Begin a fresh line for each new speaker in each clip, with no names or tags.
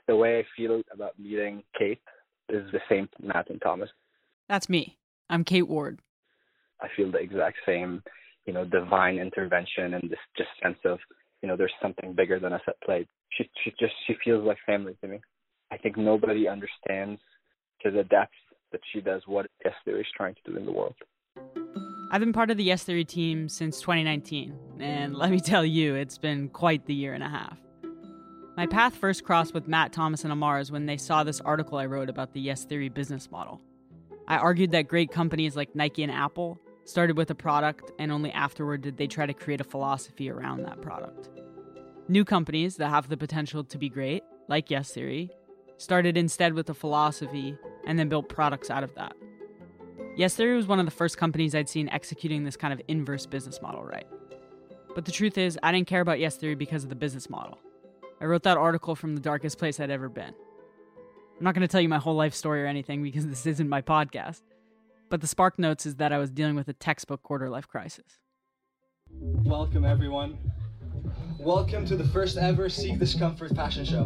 The way I feel about meeting Kate is the same to Matt and Thomas.
That's me. I'm Kate Ward.
I feel the exact same, divine intervention and this just sense of, there's something bigger than us at play. She feels like family to me. I think nobody understands to the depth that she does what Yes Theory is trying to do in the world.
I've been part of the Yes Theory team since 2019, and let me tell you, it's been quite the year and a half. My path first crossed with Matt, Thomas, and Amar's when they saw this article I wrote about the Yes Theory business model. I argued that great companies like Nike and Apple started with a product, and only afterward did they try to create a philosophy around that product. New companies that have the potential to be great, like Yes Theory, started instead with a philosophy and then built products out of that. Yes Theory was one of the first companies I'd seen executing this kind of inverse business model right. But the truth is, I didn't care about Yes Theory because of the business model. I wrote that article from the darkest place I'd ever been. I'm not going to tell you my whole life story or anything because this isn't my podcast. But the Spark Notes is that I was dealing with a textbook quarter-life crisis.
Welcome, everyone. Welcome to the first ever Seek Discomfort fashion show.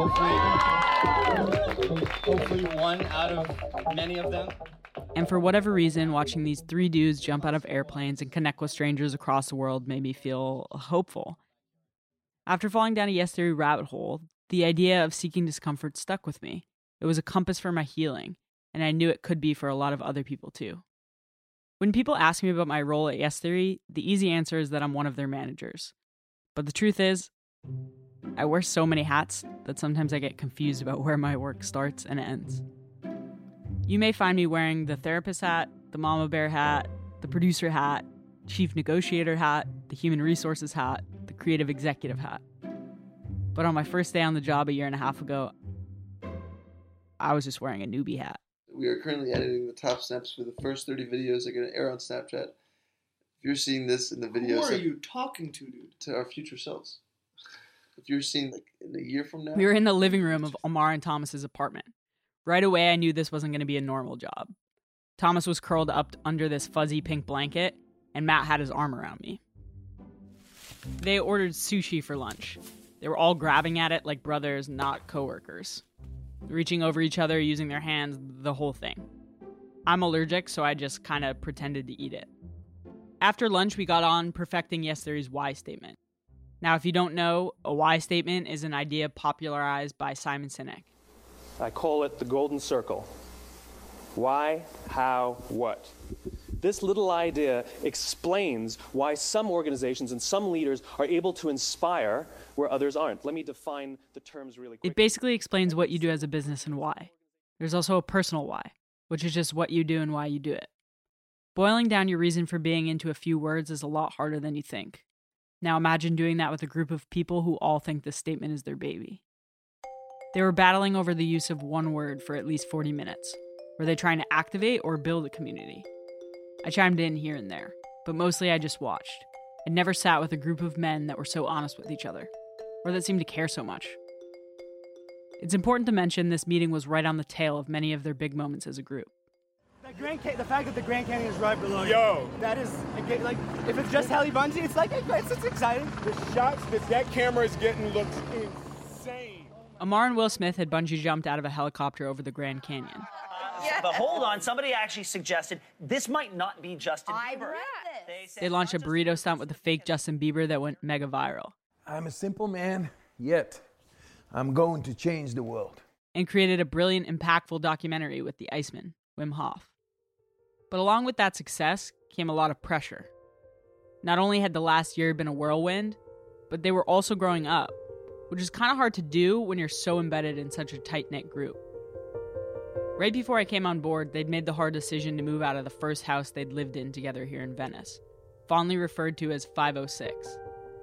Hopefully one out of many of them.
And for whatever reason, watching these three dudes jump out of airplanes and connect with strangers across the world made me feel hopeful. After falling down a Yes Theory rabbit hole, the idea of seeking discomfort stuck with me. It was a compass for my healing, and I knew it could be for a lot of other people too. When people ask me about my role at Yes Theory, the easy answer is that I'm one of their managers. But the truth is, I wear so many hats that sometimes I get confused about where my work starts and ends. You may find me wearing the therapist hat, the mama bear hat, the producer hat, chief negotiator hat, the human resources hat, the creative executive hat. But on my first day on the job a year and a half ago, I was just wearing a newbie hat.
We are currently editing the top snaps for the first 30 videos that are going to air on Snapchat. If you're seeing this in the videos...
Who are you talking to, dude?
To our future selves. If you're seeing in a year from now...
We were in the living room of Amar and Thomas's apartment. Right away, I knew this wasn't going to be a normal job. Thomas was curled up under this fuzzy pink blanket, and Matt had his arm around me. They ordered sushi for lunch. They were all grabbing at it like brothers, not coworkers. Reaching over each other, using their hands, the whole thing. I'm allergic, so I just kind of pretended to eat it. After lunch, we got on perfecting Yes Theory's why statement. Now, if you don't know, a why statement is an idea popularized by Simon Sinek.
I call it the golden circle. Why, how, what? This little idea explains why some organizations and some leaders are able to inspire where others aren't. Let me define the terms really quickly.
It basically explains what you do as a business and why. There's also a personal why, which is just what you do and why you do it. Boiling down your reason for being into a few words is a lot harder than you think. Now imagine doing that with a group of people who all think this statement is their baby. They were battling over the use of one word for at least 40 minutes. Were they trying to activate or build a community? I chimed in here and there, but mostly I just watched. I never sat with a group of men that were so honest with each other, or that seemed to care so much. It's important to mention this meeting was right on the tail of many of their big moments as a group.
The fact that the Grand Canyon is right below you, that is, like, if it's just heli bungee, it's exciting.
The shots that camera is getting looks insane.
Amar and Will Smith had bungee jumped out of a helicopter over the Grand Canyon.
But hold on, somebody actually suggested this might not be Justin Bieber.
They launched a burrito stunt with the fake Justin Bieber that went mega viral.
I'm a simple man, yet I'm going to change the world.
And created a brilliant, impactful documentary with the Iceman, Wim Hof. But along with that success came a lot of pressure. Not only had the last year been a whirlwind, but they were also growing up, which is kind of hard to do when you're so embedded in such a tight-knit group. Right before I came on board, they'd made the hard decision to move out of the first house they'd lived in together here in Venice, fondly referred to as 506.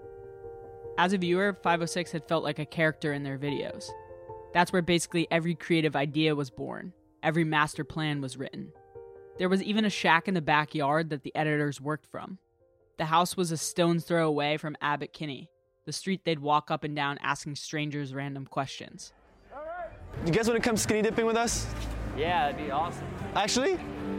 As a viewer, 506 had felt like a character in their videos. That's where basically every creative idea was born, every master plan was written. There was even a shack in the backyard that the editors worked from. The house was a stone's throw away from Abbot Kinney, the street they'd walk up and down asking strangers random questions.
You guys want to come skinny dipping with us?
Yeah, that'd be awesome.
Actually?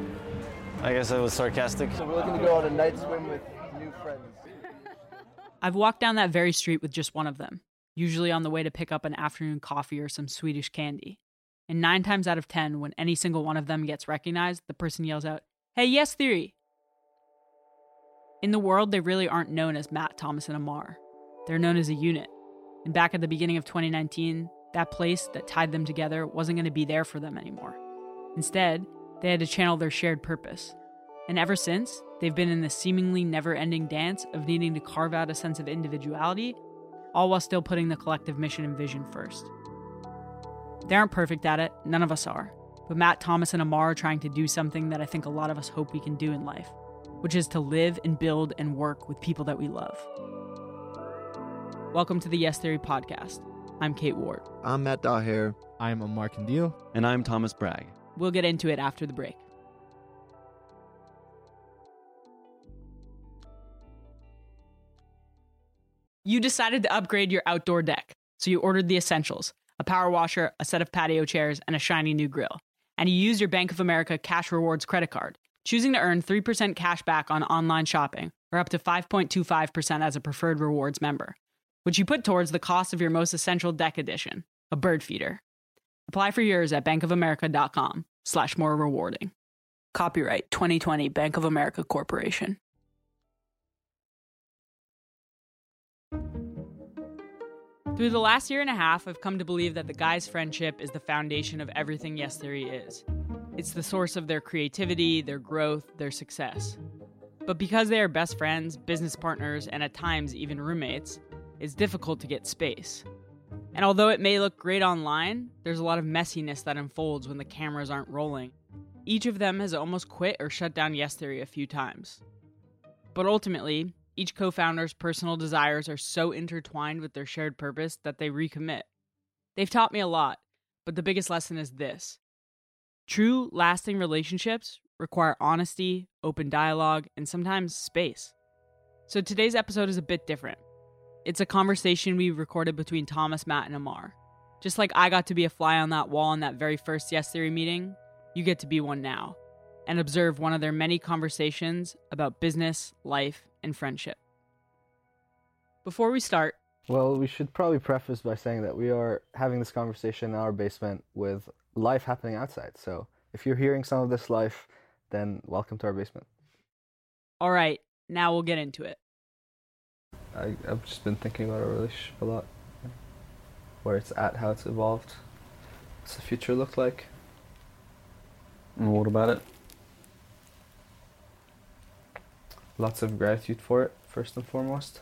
I guess I was sarcastic.
So we're looking to go on a night swim with new friends.
I've walked down that very street with just one of them, usually on the way to pick up an afternoon coffee or some Swedish candy. And 9 times out of 10, when any single one of them gets recognized, the person yells out, "Hey, Yes Theory!" In the world, they really aren't known as Matt, Thomas, and Amar. They're known as a unit. And back at the beginning of 2019, that place that tied them together wasn't going to be there for them anymore. Instead, they had to channel their shared purpose. And ever since, they've been in this seemingly never-ending dance of needing to carve out a sense of individuality, all while still putting the collective mission and vision first. They aren't perfect at it, none of us are. But Matt, Thomas, and Amar are trying to do something that I think a lot of us hope we can do in life, which is to live and build and work with people that we love. Welcome to the Yes Theory podcast. I'm Kate Ward.
I'm Matt Daher.
I'm Amar Kandil.
And I'm Thomas Bragg.
We'll get into it after the break. You decided to upgrade your outdoor deck, so you ordered the essentials: a power washer, a set of patio chairs, and a shiny new grill. And you used your Bank of America Cash Rewards credit card, choosing to earn 3% cash back on online shopping, or up to 5.25% as a preferred rewards member, which you put towards the cost of your most essential deck addition, a bird feeder. Apply for yours at bankofamerica.com/more rewarding. Copyright 2020 Bank of America Corporation. Through the last year and a half, I've come to believe that the guys' friendship is the foundation of everything Yes Theory is. It's the source of their creativity, their growth, their success. But because they are best friends, business partners, and at times even roommates, it's difficult to get space. And although it may look great online, there's a lot of messiness that unfolds when the cameras aren't rolling. Each of them has almost quit or shut down Yes Theory a few times. But ultimately, each co-founder's personal desires are so intertwined with their shared purpose that they recommit. They've taught me a lot, but the biggest lesson is this: true, lasting relationships require honesty, open dialogue, and sometimes space. So today's episode is a bit different. It's a conversation we recorded between Thomas, Matt, and Amar. Just like I got to be a fly on that wall in that very first Yes Theory meeting, you get to be one now, and observe one of their many conversations about business, life, and friendship. Before we start...
Well, we should probably preface by saying that we are having this conversation in our basement with life happening outside. So if you're hearing some of this life, then welcome to our basement.
All right, now we'll get into it.
I've just been thinking about our relationship a lot. Where it's at, how it's evolved. What's the future look like?
And what about it?
Lots of gratitude for it, first and foremost.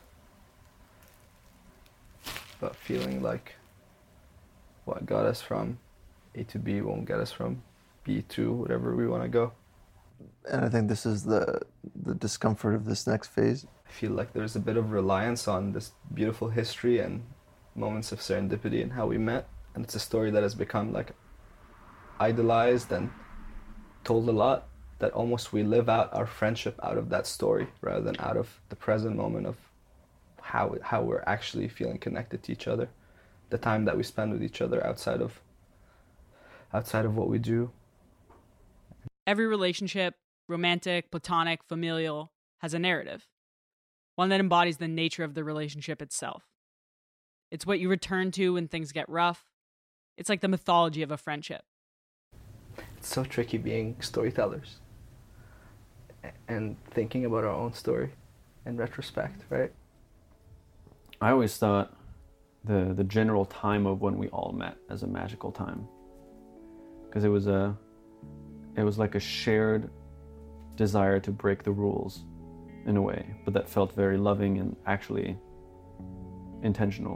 But feeling like what got us from A to B won't get us from B to whatever we want to go.
And I think this is the discomfort of this next phase.
I feel like there's a bit of reliance on this beautiful history and moments of serendipity and how we met. And it's a story that has become like idolized and told a lot, that almost we live out our friendship out of that story rather than out of the present moment of how we're actually feeling connected to each other, the time that we spend with each other outside of what we do.
Every relationship, romantic, platonic, familial, has a narrative, one that embodies the nature of the relationship itself. It's what you return to when things get rough. It's like the mythology of a friendship.
It's so tricky being storytellers and thinking about our own story in retrospect, right?
I always thought the general time of when we all met as a magical time, because it was like a shared desire to break the rules in a way, but that felt very loving and actually intentional.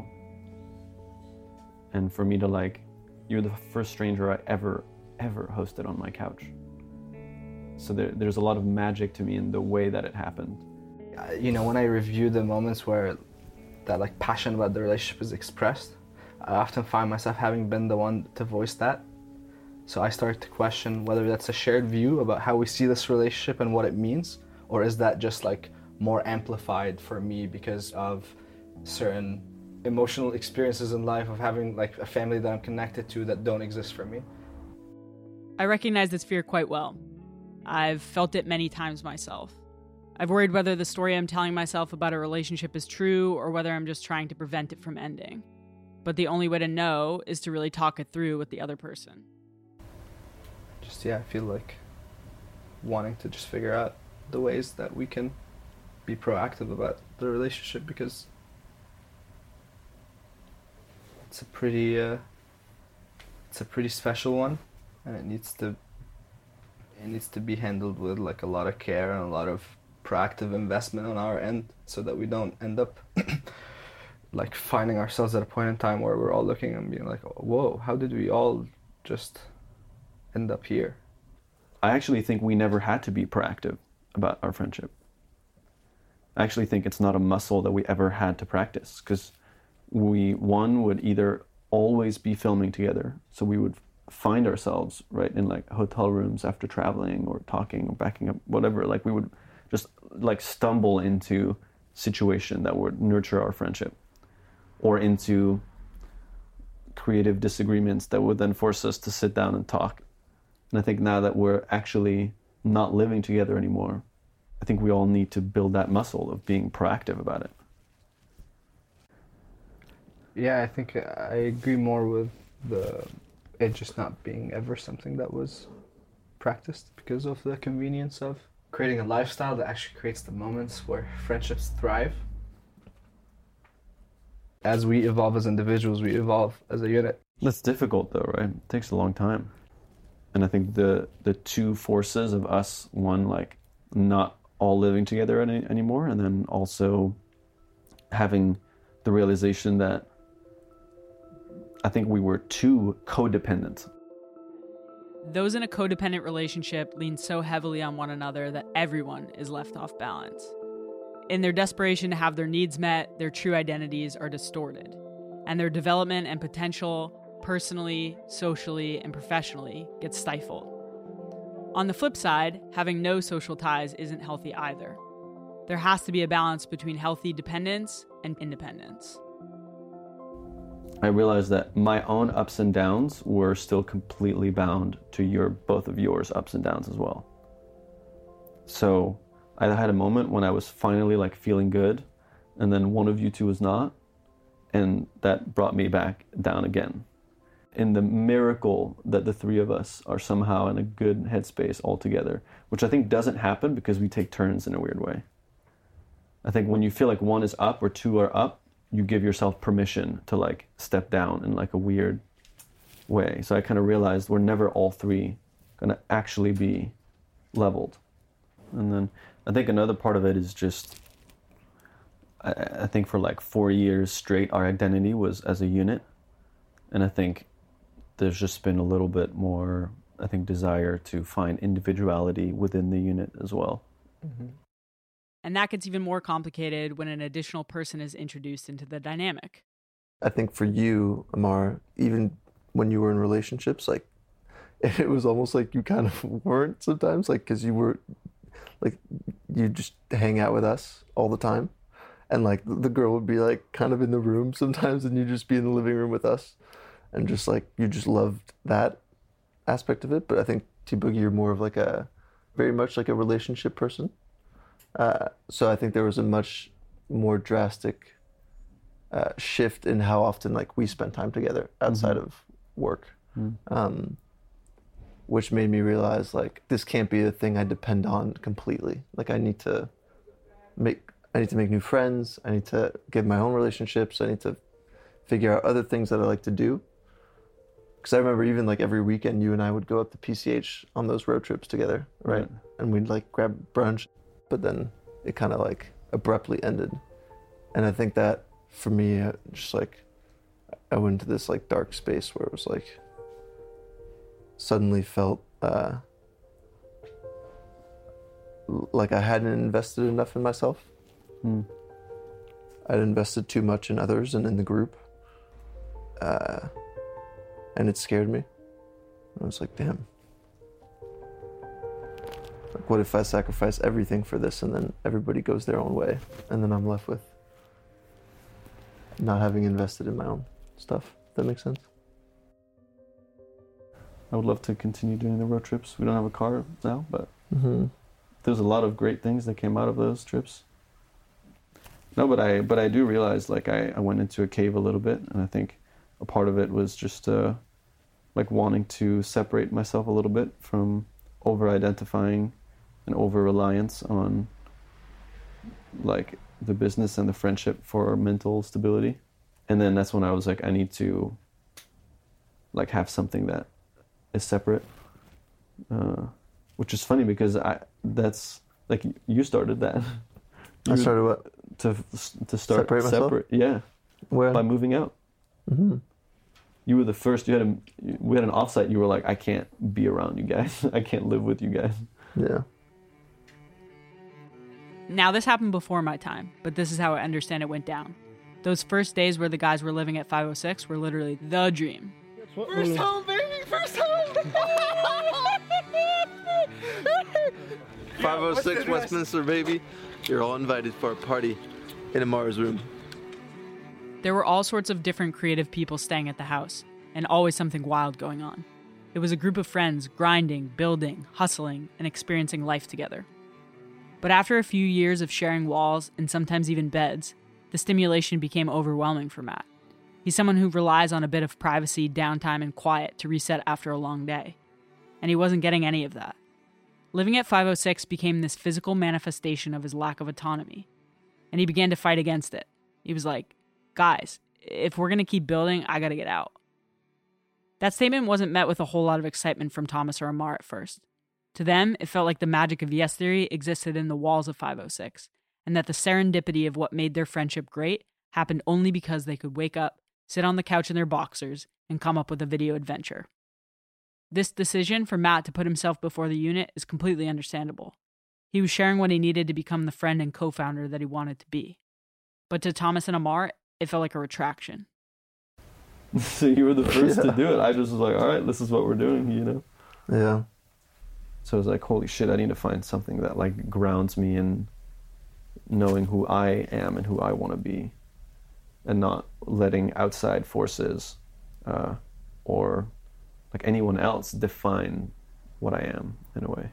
And for me to like, you're the first stranger I ever hosted on my couch. So there's a lot of magic to me in the way that it happened.
You know, when I review the moments where that like passion about the relationship is expressed, I often find myself having been the one to voice that. So I start to question whether that's a shared view about how we see this relationship and what it means, or is that just like more amplified for me because of certain emotional experiences in life of having like a family that I'm connected to that don't exist for me.
I recognize this fear quite well. I've felt it many times myself. I've worried whether the story I'm telling myself about a relationship is true or whether I'm just trying to prevent it from ending. but the only way to know is to really talk it through with the other person.
I feel like wanting to just figure out the ways that we can be proactive about the relationship, because it's a pretty special one, and it needs to be handled with like a lot of care and a lot of proactive investment on our end, so that we don't end up like finding ourselves at a point in time where we're all looking and being like, whoa, how did we all just end up here?
I actually think we never had to be proactive about our friendship. I actually think it's not a muscle that we ever had to practice, because one would either always be filming together, so we would find ourselves right in like hotel rooms after traveling or talking or backing up, whatever, like we would just like stumble into situation that would nurture our friendship, or into creative disagreements that would then force us to sit down and talk. And I think now that we're actually not living together anymore, I think we all need to build that muscle of being proactive about it.
Yeah, I think I agree more with it just not being ever something that was practiced, because of the convenience of creating a lifestyle that actually creates the moments where friendships thrive. As we evolve as individuals, we evolve as a unit.
That's difficult though, right? It takes a long time. And I think the two forces of us, one, like not all living together anymore, and then also having the realization that I think we were too codependent.
Those in a codependent relationship lean so heavily on one another that everyone is left off balance. In their desperation to have their needs met, their true identities are distorted, and their development and potential, personally, socially, and professionally, gets stifled. On the flip side, having no social ties isn't healthy either. There has to be a balance between healthy dependence and independence.
I realized that my own ups and downs were still completely bound to both of yours ups and downs as well. So I had a moment when I was finally like feeling good, and then one of you two was not, and that brought me back down again. In the miracle that the three of us are somehow in a good headspace all together, which I think doesn't happen because we take turns in a weird way. I think when you feel like one is up or two are up, you give yourself permission to like step down in like a weird way. So I kind of realized we're never all three gonna actually be leveled. And then I think another part of it is just, I think for like 4 years straight, our identity was as a unit. And I think there's just been a little bit more, I think, desire to find individuality within the unit as well.
Mm-hmm.
And that gets even more complicated when an additional person is introduced into the dynamic.
I think for you, Amar, even when you were in relationships, like it was almost like you kind of weren't sometimes, like because you were, like you just hang out with us all the time, and like the girl would be like kind of in the room sometimes, and you'd just be in the living room with us, and just like you just loved that aspect of it. But I think T-Boogie, you're more of like very much like a relationship person. So I think there was a much more drastic shift in how often like we spent time together outside of work, which made me realize like this can't be a thing I depend on completely. Like I need to make new friends. I need to get my own relationships. I need to figure out other things that I like to do. Because I remember even like every weekend you and I would go up to PCH on those road trips together, right? And we'd like grab brunch. But then it kind of like abruptly ended. And I think that for me, just like I went into this like dark space where it was like suddenly felt like I hadn't invested enough in myself. I'd invested too much in others and in the group. And it scared me. I was like, damn. Like, what if I sacrifice everything for this and then everybody goes their own way? And then I'm left with not having invested in my own stuff. Does that make sense?
I would love to continue doing the road trips. We don't have a car now, but there's a lot of great things that came out of those trips. No, but I do realize like I went into a cave a little bit, and I think a part of it was just like wanting to separate myself a little bit from over-identifying and over-reliance on like the business and the friendship for mental stability. And then that's when I was like, I need to like have something that is separate, which is funny because that's like you started that.
I started what?
To start
Separate myself?
Yeah.
Where?
By moving out.
Mm-hmm.
You were the first. We had an offsite. You were like, I can't be around you guys. I can't live with you guys.
Yeah.
Now, this happened before my time, but this is how I understand it went down. Those first days where the guys were living at 506 were literally the dream.
First home, baby! First home!
506 Westminster, baby. You're all invited for a party in Amar's room.
There were all sorts of different creative people staying at the house, and always something wild going on. It was a group of friends grinding, building, hustling, and experiencing life together. But after a few years of sharing walls and sometimes even beds, the stimulation became overwhelming for Matt. He's someone who relies on a bit of privacy, downtime, and quiet to reset after a long day. And he wasn't getting any of that. Living at 506 became this physical manifestation of his lack of autonomy. And he began to fight against it. He was like, guys, if we're going to keep building, I got to get out. That statement wasn't met with a whole lot of excitement from Thomas or Amar at first. To them, it felt like the magic of Yes Theory existed in the walls of 506, and that the serendipity of what made their friendship great happened only because they could wake up, sit on the couch in their boxers, and come up with a video adventure. This decision for Matt to put himself before the unit is completely understandable. He was sharing what he needed to become the friend and co-founder that he wanted to be. But to Thomas and Amar, it felt like a retraction.
So you were the first to do it. I just was like, all right, this is what we're doing, you know?
Yeah.
So I was like, holy shit, I need to find something that like grounds me in knowing who I am and who I want to be, and not letting outside forces or like anyone else define what I am in a way.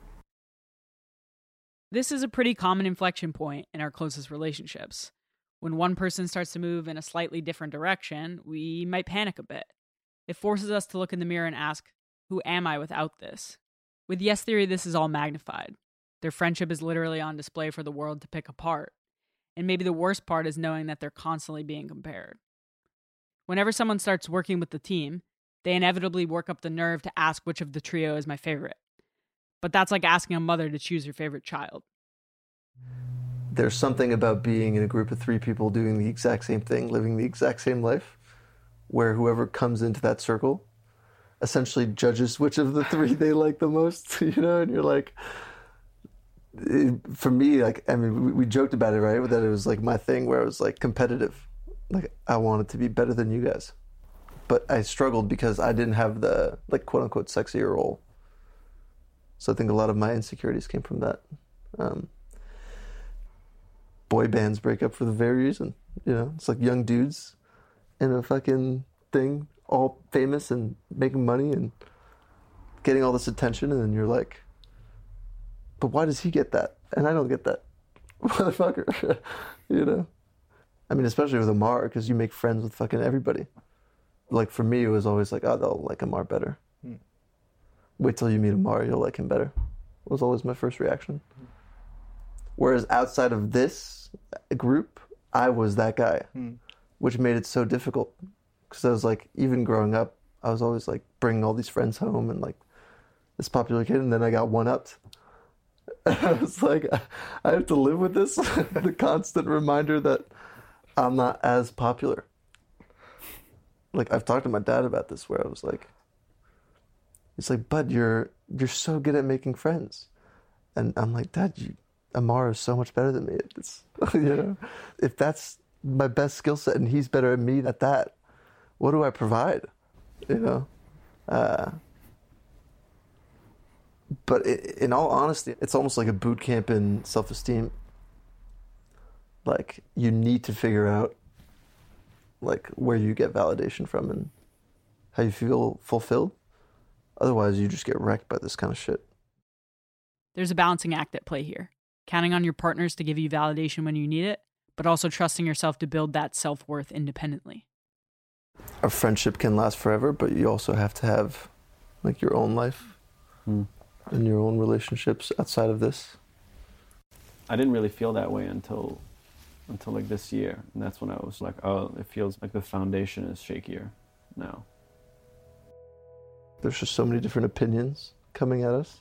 This is a pretty common inflection point in our closest relationships. When one person starts to move in a slightly different direction, we might panic a bit. It forces us to look in the mirror and ask, who am I without this? With Yes Theory, this is all magnified. Their friendship is literally on display for the world to pick apart. And maybe the worst part is knowing that they're constantly being compared. Whenever someone starts working with the team, they inevitably work up the nerve to ask which of the trio is my favorite. But that's like asking a mother to choose your favorite child.
There's something about being in a group of 3 people doing the exact same thing, living the exact same life, where whoever comes into that circle essentially judges which of the 3 they like the most, you know? And you're like, for me, like, I mean, we joked about it, right? That it was like my thing where I was like competitive. Like, I wanted to be better than you guys. But I struggled because I didn't have the, like, quote unquote, sexier role. So I think a lot of my insecurities came from that. Boy bands break up for the very reason, you know? It's like young dudes in a fucking thing, all famous and making money and getting all this attention, and then you're like, but why does he get that? And I don't get that. Motherfucker. You know? I mean, especially with Amar, because you make friends with fucking everybody. Like, for me, it was always like, oh, they'll like Amar better. Wait till you meet Amar, you'll like him better. Was always my first reaction. Whereas outside of this group, I was that guy, which made it so difficult. Because I was like, even growing up, I was always like bringing all these friends home and like this popular kid, and then I got one-upped. I was like, I have to live with this, the constant reminder that I'm not as popular. Like, I've talked to my dad about this, where I was like, he's like, Bud, you're so good at making friends. And I'm like, Dad, Amar is so much better than me. It's, you know, if that's my best skill set and he's better at me at that, what do I provide? You know? But in all honesty, it's almost like a boot camp in self-esteem. Like, you need to figure out, like, where you get validation from and how you feel fulfilled. Otherwise, you just get wrecked by this kind of shit.
There's a balancing act at play here. Counting on your partners to give you validation when you need it, but also trusting yourself to build that self-worth independently.
A friendship can last forever, but you also have to have like your own life and your own relationships outside of this.
I didn't really feel that way until like this year, and that's when I was like, oh, it feels like the foundation is shakier now.
There's just so many different opinions coming at us.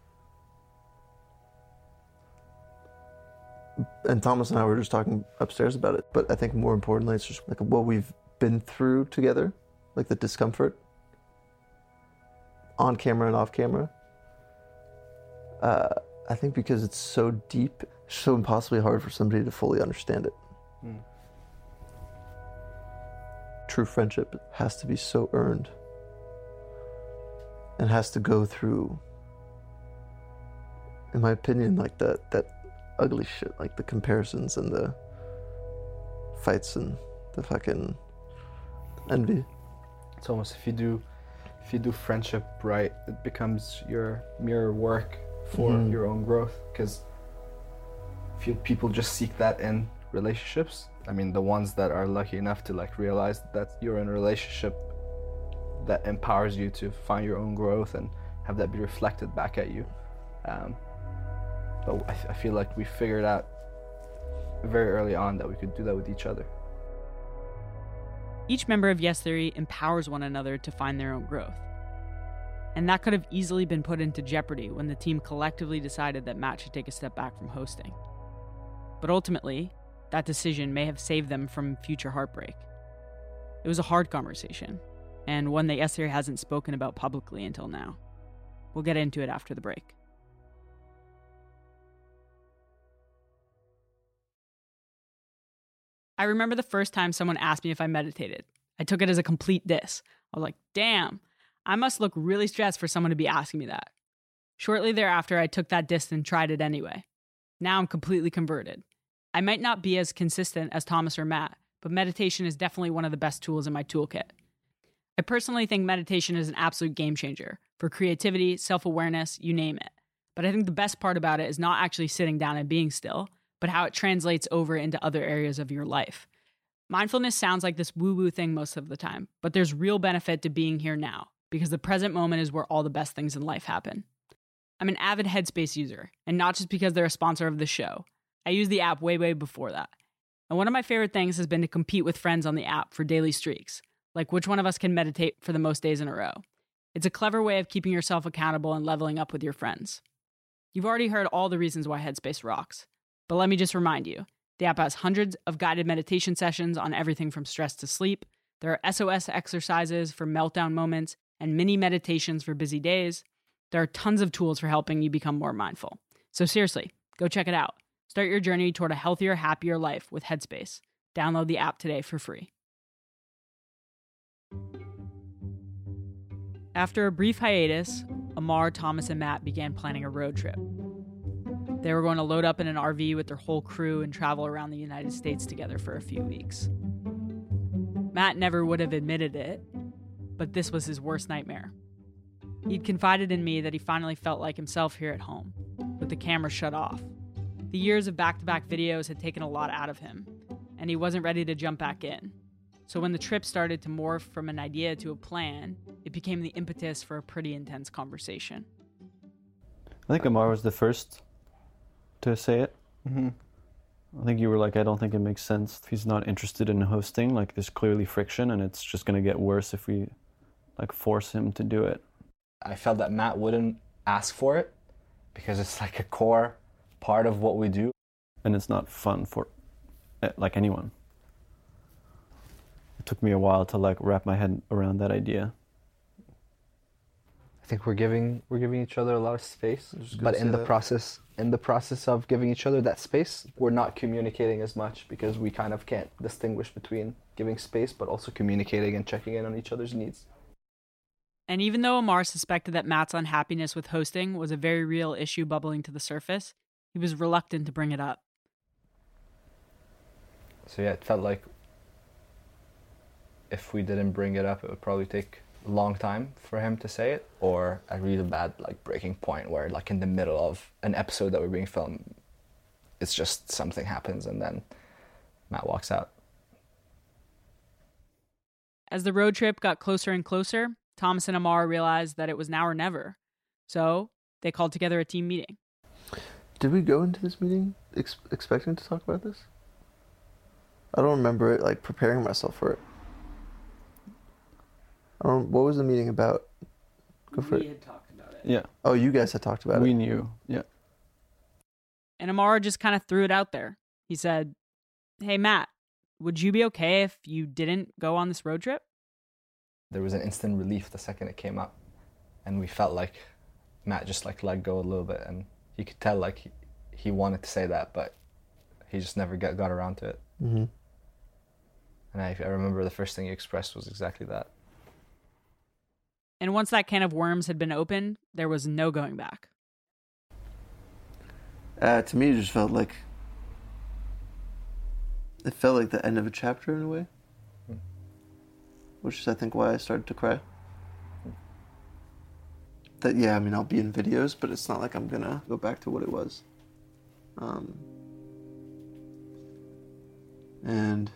And Thomas and I were just talking upstairs about it, but I think more importantly, it's just like what we've been through together, like the discomfort on camera and off camera. I think because it's so deep, it's so impossibly hard for somebody to fully understand it. True friendship has to be so earned and has to go through, in my opinion, like that ugly shit, like the comparisons and the fights and the fucking envy.
It's almost if you do friendship right, it becomes your mirror work for your own growth. Because if people just seek that in relationships, I mean, the ones that are lucky enough to like realize that you're in a relationship that empowers you to find your own growth and have that be reflected back at you. But I feel like we figured out very early on that we could do that with each other.
Each member of Yes Theory empowers one another to find their own growth. And that could have easily been put into jeopardy when the team collectively decided that Matt should take a step back from hosting. But ultimately, that decision may have saved them from future heartbreak. It was a hard conversation, and one that Yes Theory hasn't spoken about publicly until now. We'll get into it after the break. I remember the first time someone asked me if I meditated. I took it as a complete diss. I was like, damn, I must look really stressed for someone to be asking me that. Shortly thereafter, I took that diss and tried it anyway. Now I'm completely converted. I might not be as consistent as Thomas or Matt, but meditation is definitely one of the best tools in my toolkit. I personally think meditation is an absolute game changer for creativity, self-awareness, you name it. But I think the best part about it is not actually sitting down and being still, but how it translates over into other areas of your life. Mindfulness sounds like this woo-woo thing most of the time, but there's real benefit to being here now, because the present moment is where all the best things in life happen. I'm an avid Headspace user, and not just because they're a sponsor of the show. I used the app way before that. And one of my favorite things has been to compete with friends on the app for daily streaks, like which one of us can meditate for the most days in a row. It's a clever way of keeping yourself accountable and leveling up with your friends. You've already heard all the reasons why Headspace rocks, but let me just remind you, the app has hundreds of guided meditation sessions on everything from stress to sleep. There are SOS exercises for meltdown moments and mini meditations for busy days. There are tons of tools for helping you become more mindful. So seriously, go check it out. Start your journey toward a healthier, happier life with Headspace. Download the app today for free. After a brief hiatus, Amar, Thomas, and Matt began planning a road trip. They were going to load up in an RV with their whole crew and travel around the United States together for a few weeks. Matt never would have admitted it, but this was his worst nightmare. He'd confided in me that he finally felt like himself here at home, with the camera shut off. The years of back-to-back videos had taken a lot out of him, and he wasn't ready to jump back in. So when the trip started to morph from an idea to a plan, it became the impetus for a pretty intense conversation.
I think Amar was the first to say it. I think you were like, I don't think it makes sense if he's not interested in hosting. Like, there's clearly friction, and it's just going to get worse if we like force him to do it.
I felt that Matt wouldn't ask for it because it's like a core part of what we do.
And it's not fun for like anyone. It took me a while to like wrap my head around that idea.
I think we're giving each other a lot of space, but in the process of giving each other that space, we're not communicating as much because we kind of can't distinguish between giving space but also communicating and checking in on each other's needs.
And even though Amar suspected that Matt's unhappiness with hosting was a very real issue bubbling to the surface, he was reluctant to bring it up.
So yeah, it felt like if we didn't bring it up, it would probably take a long time for him to say it, or a really bad like breaking point where like in the middle of an episode that we're being filmed, it's just something happens and then Matt walks out.
As the road trip got closer and closer, Thomas and Amar realized that it was now or never. So they called together a team meeting.
Did we go into this meeting expecting to talk about this? I don't remember it, like, preparing myself for it. What was the meeting about? Go for it.
We had talked about it.
Yeah.
Oh, you guys had talked about it.
We knew. Yeah.
And Amar just kind of threw it out there. He said, "Hey, Matt, would you be okay if you didn't go on this road trip?"
There was an instant relief the second it came up, and we felt like Matt just like let go a little bit, and you could tell like he wanted to say that, but he just never got around to it.
Mm-hmm.
And I remember the first thing he expressed was exactly that.
And once that can of worms had been opened, there was no going back.
To me, it just felt like the end of a chapter in a way, which is, I think, why I started to cry. That, yeah, I mean, I'll be in videos, but it's not like I'm gonna go back to what it was. And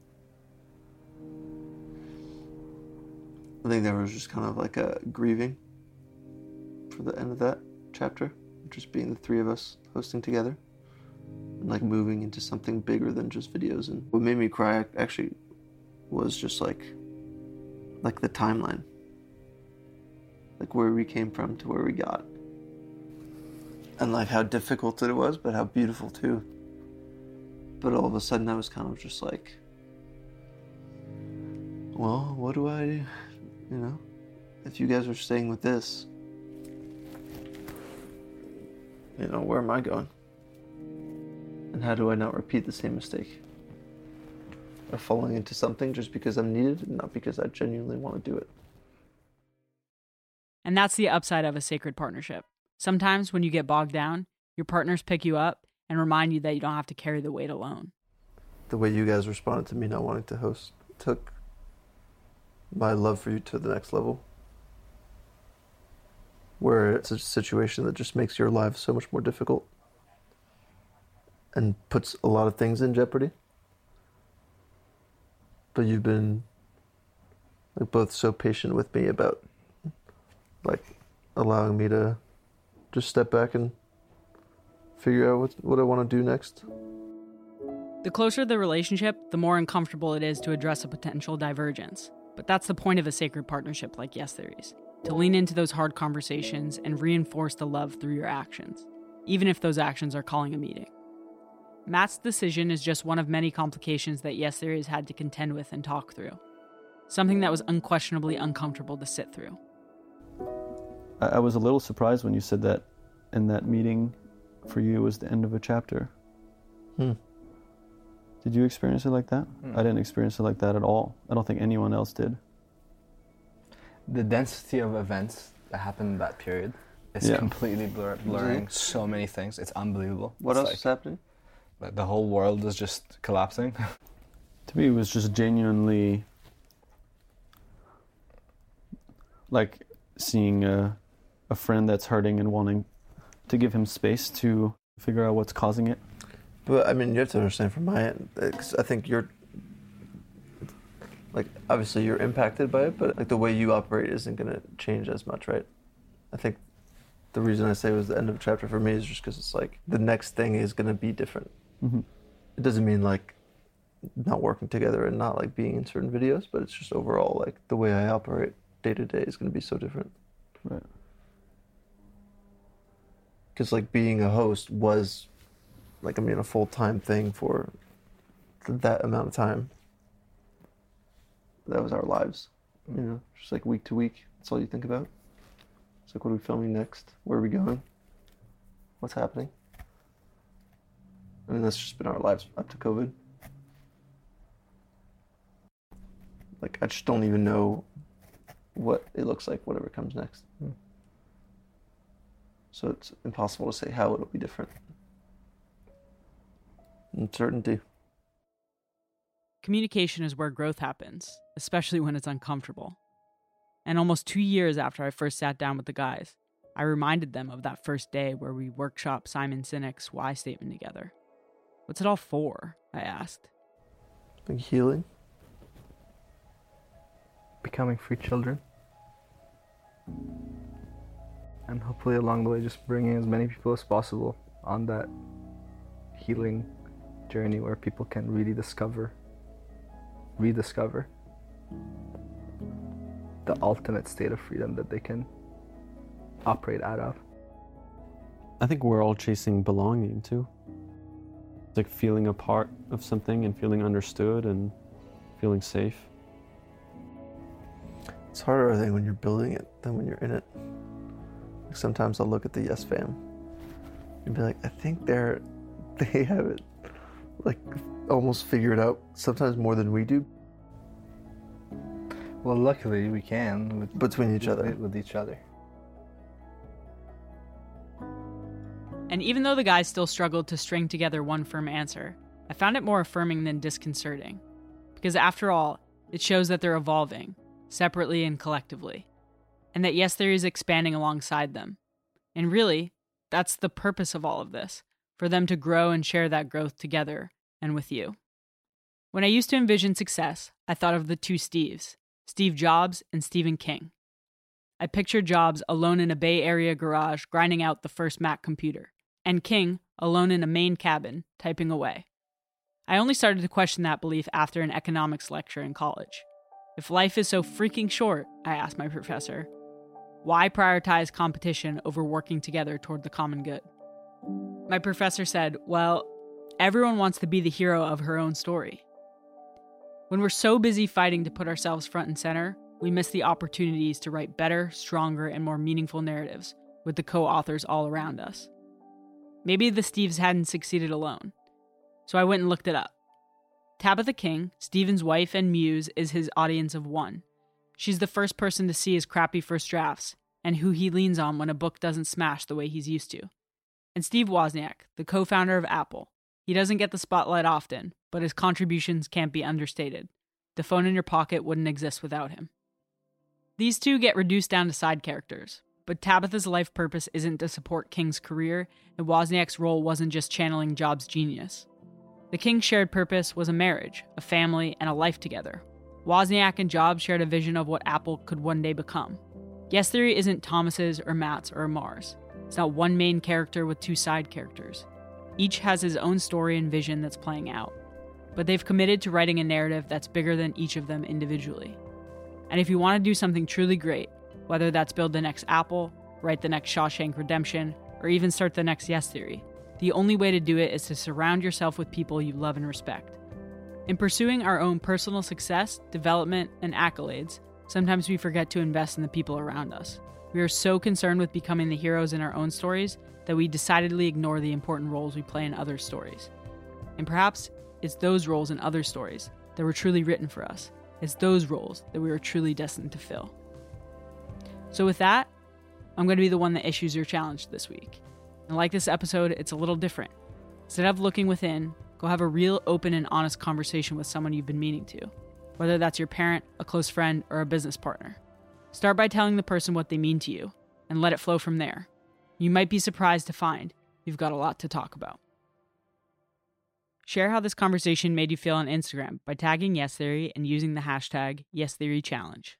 I think there was just kind of like a grieving for the end of that chapter, just being the three of us hosting together and like moving into something bigger than just videos. And what made me cry actually was just like the timeline, like where we came from to where we got, and like how difficult it was, but how beautiful too. But all of a sudden I was kind of just like, well, what do I do? You know, if you guys are staying with this, you know, where am I going? And how do I not repeat the same mistake of falling into something just because I'm needed and not because I genuinely want to do it?
And that's the upside of a sacred partnership. Sometimes when you get bogged down, your partners pick you up and remind you that you don't have to carry the weight alone.
The way you guys responded to me not wanting to host took my love for you to the next level, where it's a situation that just makes your life so much more difficult and puts a lot of things in jeopardy. But you've been like both so patient with me about like allowing me to just step back and figure out what I want to do next.
The closer the relationship, the more uncomfortable it is to address a potential divergence. But that's the point of a sacred partnership like Yes Theories, to lean into those hard conversations and reinforce the love through your actions, even if those actions are calling a meeting. Matt's decision is just one of many complications that Yes Theories had to contend with and talk through. Something that was unquestionably uncomfortable to sit through.
I was a little surprised when you said that in that meeting for you was the end of a chapter. Did you experience it like that? I didn't experience it like that at all. I don't think anyone else did.
The density of events that happened in that period is completely blurring so many things. It's unbelievable.
What else is happening?
The whole world is just collapsing.
To me, it was just genuinely like seeing a friend that's hurting and wanting to give him space to figure out what's causing it.
But I mean, you have to understand from my end, 'cause I think you're, like, obviously you're impacted by it, but like the way you operate isn't going to change as much, right? I think the reason I say it was the end of a chapter for me is just because it's like the next thing is going to be different.
Mm-hmm.
It doesn't mean like not working together and not like being in certain videos, but it's just overall like the way I operate day to day is going to be so different.
Right.
Because like being a host was like, I mean, a full-time thing for that amount of time. That was our lives, you know, just like week to week. That's all you think about. It's like, what are we filming next? Where are we going? What's happening? I mean, that's just been our lives up to COVID. Like, I just don't even know what it looks like, whatever comes next. So it's impossible to say how it'll be different. Uncertainty.
Communication is where growth happens, especially when it's uncomfortable. And almost 2 years after I first sat down with the guys, I reminded them of that first day where we workshopped Simon Sinek's why statement together. What's it all for? I asked.
Like healing.
becoming free children. And hopefully along the way just bringing as many people as possible on that healing journey where people can really rediscover the ultimate state of freedom that they can operate out of.
I think we're all chasing belonging too. It's like feeling a part of something and feeling understood and feeling safe.
It's harder, I think, when you're building it than when you're in it. Like sometimes I'll look at the Yes Fam and be like, I think they have it like almost figured out, sometimes more than we do.
Well, luckily we can
between each other.
With each other.
And even though the guys still struggled to string together one firm answer, I found it more affirming than disconcerting. Because after all, it shows that they're evolving, separately and collectively, and that Yes Theory is expanding alongside them. And really, that's the purpose of all of this, for them to grow and share that growth together and with you. When I used to envision success, I thought of the two Steves, Steve Jobs and Stephen King. I pictured Jobs alone in a Bay Area garage grinding out the first Mac computer, and King alone in a Maine cabin typing away. I only started to question that belief after an economics lecture in college. If life is so freaking short, I asked my professor, why prioritize competition over working together toward the common good? My professor said, well, everyone wants to be the hero of her own story. When we're so busy fighting to put ourselves front and center, we miss the opportunities to write better, stronger, and more meaningful narratives with the co-authors all around us. Maybe the Steves hadn't succeeded alone, so I went and looked it up. Tabitha King, Stephen's wife and muse, is his audience of one. She's the first person to see his crappy first drafts, and who he leans on when a book doesn't smash the way he's used to. And Steve Wozniak, the co-founder of Apple. He doesn't get the spotlight often, but his contributions can't be understated. The phone in your pocket wouldn't exist without him. These two get reduced down to side characters, but Tabitha's life purpose isn't to support King's career, and Wozniak's role wasn't just channeling Jobs' genius. The King shared purpose was a marriage, a family, and a life together. Wozniak and Jobs shared a vision of what Apple could one day become. Yes Theory isn't Thomas's or Matt's or Amar's. It's not one main character with two side characters. Each has his own story and vision that's playing out. But they've committed to writing a narrative that's bigger than each of them individually. And if you want to do something truly great, whether that's build the next Apple, write the next Shawshank Redemption, or even start the next Yes Theory, the only way to do it is to surround yourself with people you love and respect. In pursuing our own personal success, development, and accolades, sometimes we forget to invest in the people around us. We are so concerned with becoming the heroes in our own stories that we decidedly ignore the important roles we play in other stories. And perhaps it's those roles in other stories that were truly written for us. It's those roles that we are truly destined to fill. So with that, I'm going to be the one that issues your challenge this week. And like this episode, it's a little different. Instead of looking within, go have a real open and honest conversation with someone you've been meaning to, whether that's your parent, a close friend, or a business partner. Start by telling the person what they mean to you, and let it flow from there. You might be surprised to find you've got a lot to talk about. Share how this conversation made you feel on Instagram by tagging Yes Theory and using the hashtag YesTheoryChallenge.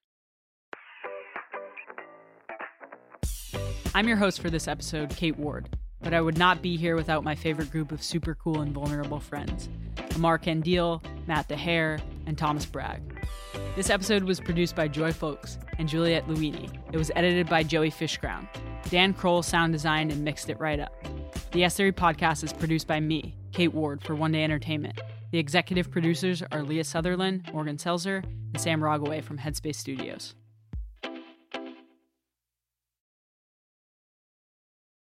I'm your host for this episode, Kate Ward, but I would not be here without my favorite group of super cool and vulnerable friends, Amar Kandil, Matt DeHare, and Thomas Bragg. This episode was produced by Joy Folks and Juliette Luini. It was edited by Joey Fishcrown. Dan Kroll sound designed and mixed it right up. The Yes Theory podcast is produced by me, Kate Ward, for One Day Entertainment. The executive producers are Leah Sutherland, Morgan Selzer, and Sam Rogaway from Headspace Studios.